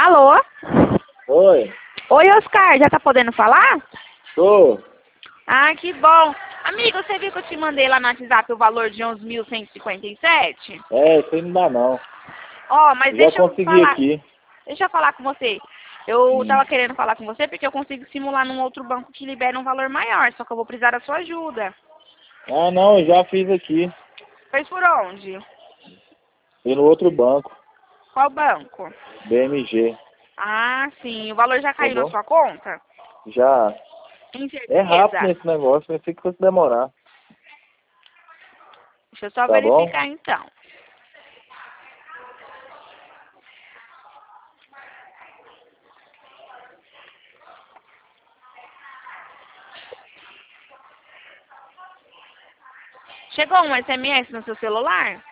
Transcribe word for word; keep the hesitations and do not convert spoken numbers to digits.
Alô? Oi, Oi, Oscar, já tá podendo falar? tô. Ah, que bom. Amigo, você viu que eu te mandei lá no WhatsApp o valor de onze mil cento e cinquenta e sete? É, isso aí não dá não. Ó, mas Já deixa eu consegui falar. aqui. Deixa eu falar com você. Eu Hum. tava querendo falar com você porque eu consigo simular num outro banco que libera um valor maior, só que eu vou precisar da sua ajuda. Ah, não, eu já fiz aqui. Fez por onde? E no outro banco, Qual banco? B M G. Ah, sim. O valor já Tá caiu na bom? sua conta? Já. Tem É rápido certeza? esse negócio, pensei que fosse demorar. Deixa eu só Tá bom? verificar então. Chegou um S M S no seu celular?